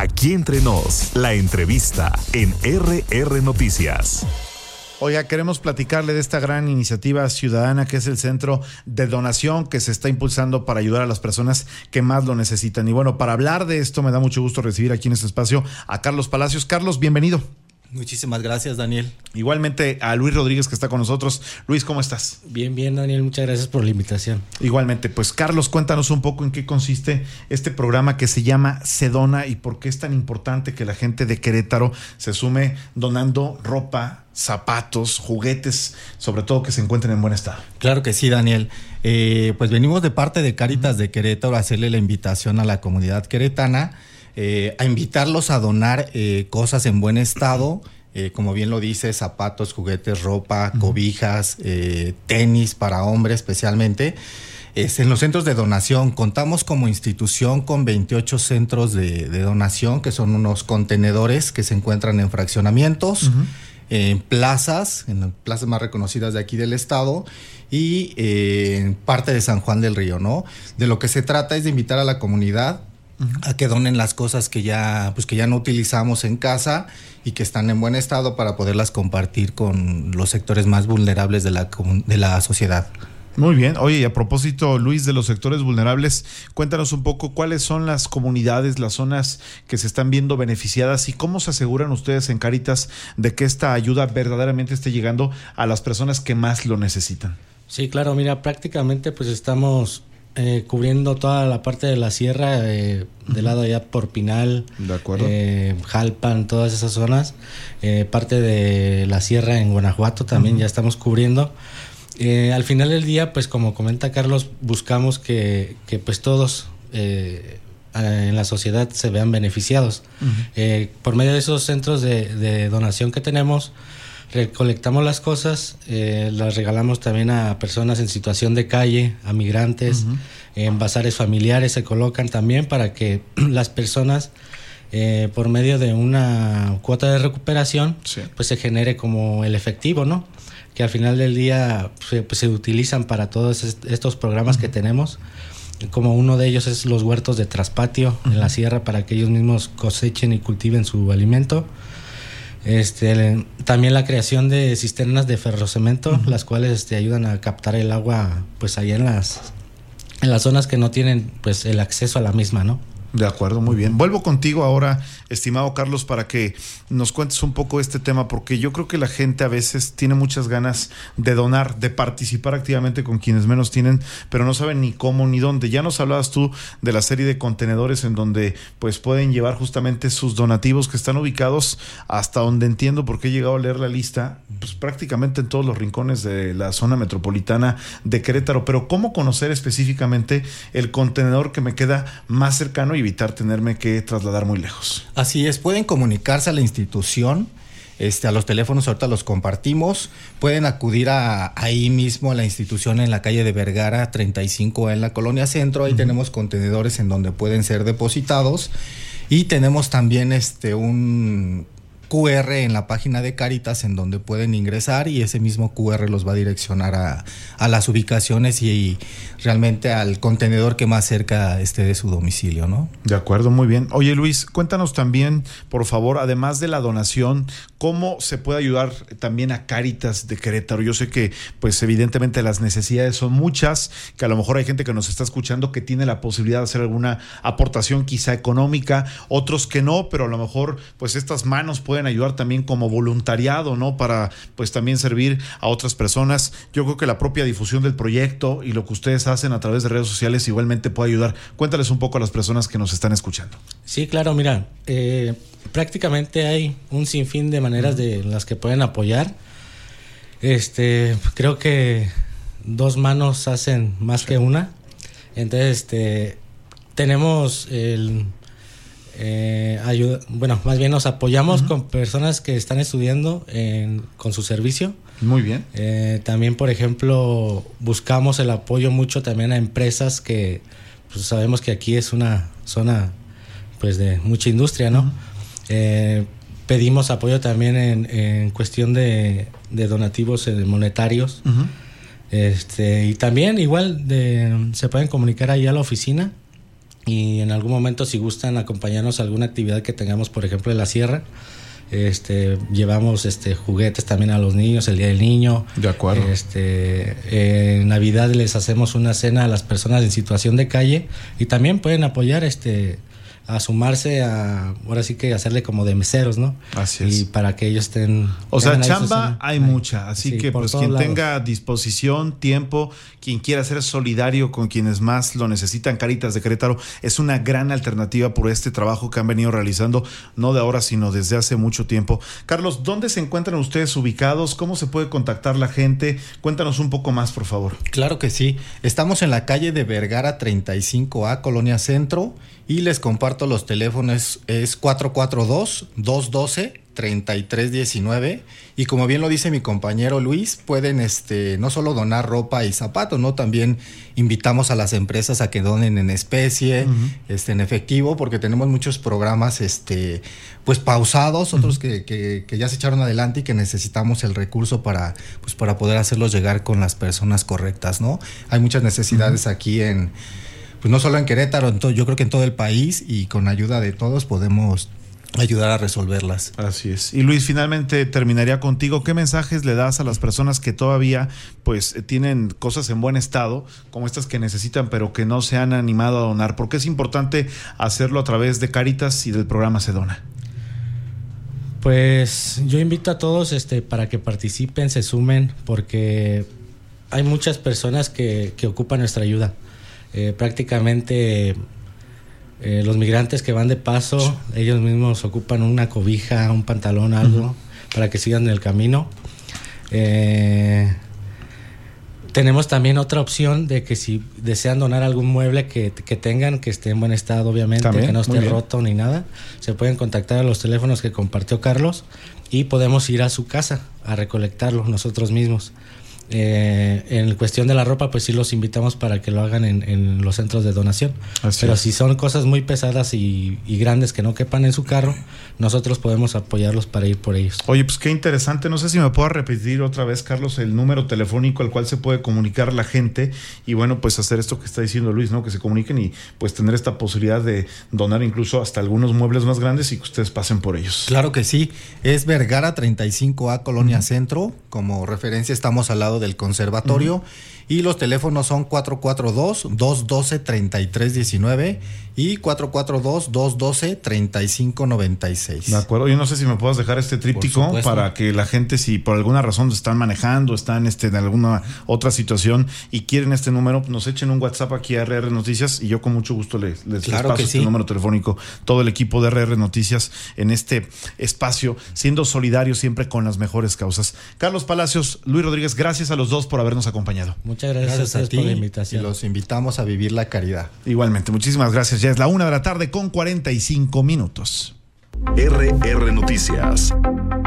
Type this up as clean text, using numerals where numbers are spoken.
Aquí entre nos, la entrevista en RR Noticias. Oiga, queremos platicarle de esta gran iniciativa ciudadana que es el Centro de Donación que se está impulsando para ayudar a las personas que más lo necesitan. Y bueno, para hablar de esto me da mucho gusto recibir aquí en este espacio a Carlos Palacios. Carlos, bienvenido. Muchísimas gracias, Daniel. Igualmente a Luis Rodríguez, que está con nosotros. Luis, ¿cómo estás? Bien, Daniel, muchas gracias por la invitación. Igualmente, pues Carlos, cuéntanos un poco en qué consiste este programa que se llama Se Dona y por qué es tan importante que la gente de Querétaro se sume donando ropa, zapatos, juguetes, sobre todo que se encuentren en buen estado. Claro que sí, Daniel. Pues venimos de parte de Cáritas de Querétaro a hacerle la invitación a la comunidad queretana, a invitarlos a donar cosas en buen estado, como bien lo dice, zapatos, juguetes, ropa, cobijas, tenis para hombres especialmente. En los centros de donación contamos como institución con 28 centros de donación, que son unos contenedores que se encuentran en fraccionamientos, en plazas más reconocidas de aquí del estado y en parte de San Juan del Río, ¿no? De lo que se trata es de invitar a la comunidad a que donen las cosas que ya no utilizamos en casa y que están en buen estado para poderlas compartir con los sectores más vulnerables de la sociedad. Muy bien. Oye, y a propósito, Luis, de los sectores vulnerables, cuéntanos un poco cuáles son las comunidades, las zonas que se están viendo beneficiadas y cómo se aseguran ustedes en Cáritas de que esta ayuda verdaderamente esté llegando a las personas que más lo necesitan. Sí, claro, mira, prácticamente pues estamos cubriendo toda la parte de la sierra, del lado allá por Pinal, de acuerdo. Jalpan, todas esas zonas, parte de la sierra en Guanajuato también ya estamos cubriendo. Al final del día, pues como comenta Carlos, buscamos que pues todos en la sociedad se vean beneficiados. Por medio de esos centros de donación que tenemos, recolectamos las cosas, las regalamos también a personas en situación de calle, a migrantes, en bazares familiares se colocan también para que las personas, por medio de una cuota de recuperación, pues se genere como el efectivo, ¿no? Que al final del día pues, se utilizan para todos estos programas que tenemos, como uno de ellos es los huertos de traspatio en la sierra para que ellos mismos cosechen y cultiven su alimento. También la creación de cisternas de ferrocemento, las cuales ayudan a captar el agua pues allá en las zonas que no tienen pues el acceso a la misma, ¿no? De acuerdo, muy bien. Vuelvo contigo ahora, estimado Carlos, para que nos cuentes un poco este tema, porque yo creo que la gente a veces tiene muchas ganas de donar, de participar activamente con quienes menos tienen, pero no saben ni cómo ni dónde. Ya nos hablabas tú de la serie de contenedores en donde pues pueden llevar justamente sus donativos que están ubicados, hasta donde entiendo, porque he llegado a leer la lista, pues prácticamente en todos los rincones de la zona metropolitana de Querétaro. Pero ¿cómo conocer específicamente el contenedor que me queda más cercano y evitar tenerme que trasladar muy lejos? Así es, pueden comunicarse a la institución, a los teléfonos ahorita los compartimos, pueden acudir ahí mismo a la institución en la calle de Vergara 35 en la Colonia Centro, ahí tenemos contenedores en donde pueden ser depositados y tenemos también un QR en la página de Cáritas en donde pueden ingresar y ese mismo QR los va a direccionar a las ubicaciones y realmente al contenedor que más cerca esté de su domicilio, ¿no? De acuerdo, muy bien. Oye, Luis, cuéntanos también, por favor, además de la donación, ¿cómo se puede ayudar también a Cáritas de Querétaro? Yo sé que, pues evidentemente las necesidades son muchas, que a lo mejor hay gente que nos está escuchando que tiene la posibilidad de hacer alguna aportación quizá económica, otros que no, pero a lo mejor pues estas manos pueden ayudar también como voluntariado, ¿no? Para pues también servir a otras personas. Yo creo que la propia difusión del proyecto y lo que ustedes hacen a través de redes sociales igualmente puede ayudar. Cuéntales un poco a las personas que nos están escuchando. Sí, claro, mira, prácticamente hay un sinfín de maneras de las que pueden apoyar. Creo que dos manos hacen más que una. Entonces, tenemos más bien nos apoyamos con personas que están estudiando con su servicio. Muy bien. También, por ejemplo, buscamos el apoyo mucho también a empresas que pues, sabemos que aquí es una zona pues de mucha industria, ¿no? Pedimos apoyo también en cuestión de donativos monetarios. Y también igual se pueden comunicar ahí a la oficina y en algún momento si gustan acompañarnos a alguna actividad que tengamos, por ejemplo en la sierra, llevamos juguetes también a los niños, el Día del Niño. De acuerdo. En Navidad les hacemos una cena a las personas en situación de calle y también pueden apoyar a sumarse ahora sí que hacerle como de meseros, ¿no? Así es. Y para que ellos estén... O sea, chamba hay mucha, así sí, que pues quien tenga disposición, tiempo, quien quiera ser solidario con quienes más lo necesitan, Cáritas de Querétaro es una gran alternativa por este trabajo que han venido realizando, no de ahora, sino desde hace mucho tiempo. Carlos, ¿dónde se encuentran ustedes ubicados? ¿Cómo se puede contactar la gente? Cuéntanos un poco más, por favor. Claro que sí. Estamos en la calle de Vergara 35A, Colonia Centro, y les comparto los teléfonos, es 442-212-3319, y como bien lo dice mi compañero Luis, pueden no solo donar ropa y zapatos, ¿no? También invitamos a las empresas a que donen en especie, en efectivo, porque tenemos muchos programas pues pausados, otros que ya se echaron adelante y que necesitamos el recurso para poder hacerlos llegar con las personas correctas, ¿no? Hay muchas necesidades aquí pues no solo en Querétaro, yo creo que en todo el país, y con ayuda de todos podemos ayudar a resolverlas. Así es. Y Luis, finalmente terminaría contigo. ¿Qué mensajes le das a las personas que todavía pues tienen cosas en buen estado, como estas que necesitan, pero que no se han animado a donar? ¿Por qué es importante hacerlo a través de Cáritas y del programa Se Dona? Pues yo invito a todos para que participen, se sumen, porque hay muchas personas que ocupan nuestra ayuda. Prácticamente los migrantes que van de paso, ellos mismos ocupan una cobija, un pantalón, algo, para que sigan en el camino. Tenemos también otra opción de que si desean donar algún mueble que tengan, que esté en buen estado, obviamente, ¿también? Que no esté roto ni nada, se pueden contactar a los teléfonos que compartió Carlos y podemos ir a su casa a recolectarlo nosotros mismos. En cuestión de la ropa, pues sí los invitamos para que lo hagan en los centros de donación. Pero si son cosas muy pesadas y grandes que no quepan en su carro, nosotros podemos apoyarlos para ir por ellos. Oye, pues qué interesante. No sé si me puedo repetir otra vez, Carlos, el número telefónico al cual se puede comunicar la gente y bueno, pues hacer esto que está diciendo Luis, ¿no? Que se comuniquen y pues tener esta posibilidad de donar incluso hasta algunos muebles más grandes y que ustedes pasen por ellos. Claro que sí. Es Vergara 35A, Colonia Centro. Como referencia estamos al lado del conservatorio, y los teléfonos son 442-212-3319 y 442-212-3596. De acuerdo. Yo no sé si me puedas dejar este tríptico para que la gente, si por alguna razón están manejando, están en alguna otra situación y quieren este número, nos echen un WhatsApp aquí a RR Noticias y yo con mucho gusto les paso este número telefónico. Todo el equipo de RR Noticias en este espacio, siendo solidarios siempre con las mejores causas. Carlos Palacios, Luis Rodríguez, gracias a los dos por habernos acompañado. Muchas gracias a ti por la invitación. Y los invitamos a vivir la caridad. Igualmente, muchísimas gracias. Ya es la 1:45 p.m. RR Noticias.